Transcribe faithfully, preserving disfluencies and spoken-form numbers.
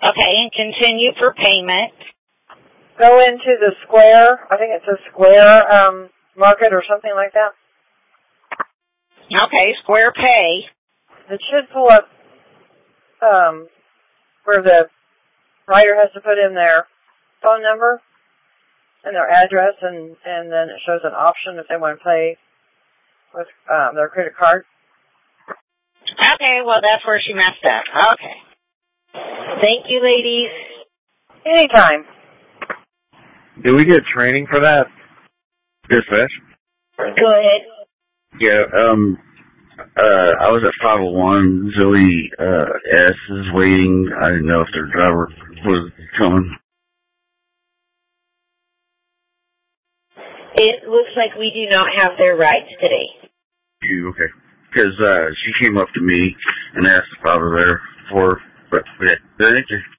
Okay, and continue for payment. Go into the Square, I think it's a Square um, Market or something like that. Okay, Square Pay. It should pull up um, where the writer has to put in their phone number and their address, and, and then it shows an option if they want to pay with um, their credit card. Okay, well, that's where she messed up. Okay. Thank you, ladies. Anytime. Do we get training for that? Dispatch? Go ahead. Yeah, um, uh, I was at five oh one. Zoe, uh, S is waiting. I didn't know if their driver was coming. It looks like we do not have their rides today. You, okay. Because, uh, she came up to me and asked if I was there for, but, yeah, thank you.